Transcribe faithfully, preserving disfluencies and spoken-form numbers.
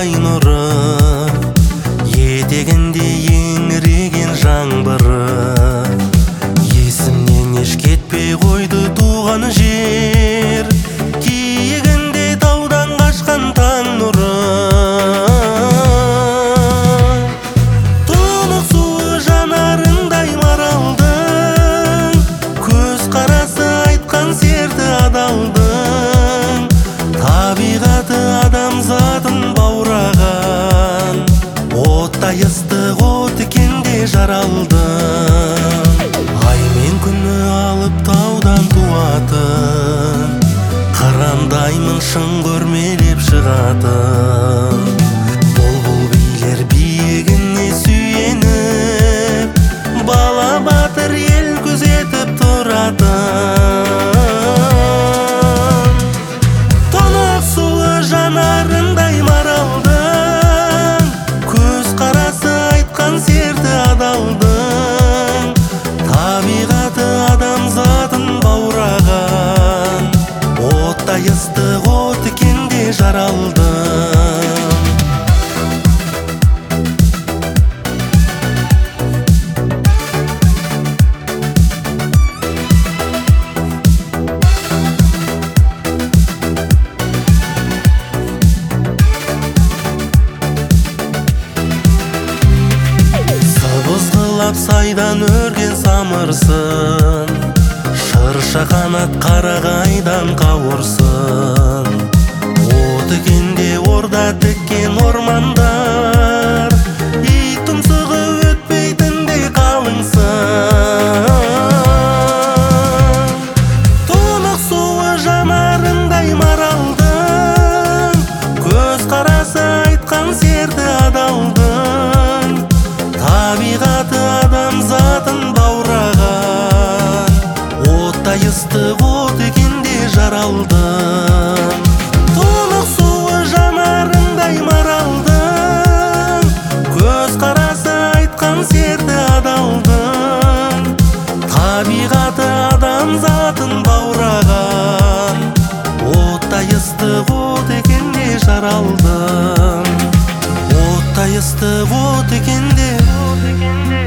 ай нұры, етегінде еңіреген жаңбыры. Есімнен еш кетпей қойды туған жер, киігінде таудан қашқан таң нұры. Тұнық суы жанарындай маралдың, көз қарасы айтқан серті адалдың. Табиғаты адамзатын баураған, оттай ыстық от екенде жаралды. Ай мен күні алып таудан туатын, қырандаймын шың көрмелеп шығатын. Бұлбұл билер биігіне сүйеніп, бала батыр ел күзетіп тұратын. Тұнық суы жанарындай маралдың, көз қарасы айтқан серті адалдың. Табиғаты адамзатын баураған, оттай ыстық от екенде жаралдың. Сайдан өрген самырсын, шырша қанат қарағайдан қауырсын. От екенде орда тіккен ормандар, ит тұмсығы өтпейтіндей қалыңсын. Тұнық суы жанарындай маралдың, көз қарасы айтқан серті адалдың. Табиғаты адамзатын баураған, оттай ыстық от екенде жаралдың. Тұнық суы жанарындай маралдың, көз қарасы айтқан серті адалдың. Табиғаты адамзатын баураған, оттай ыстық от екенде жаралдың. Оттай ыстық от екенде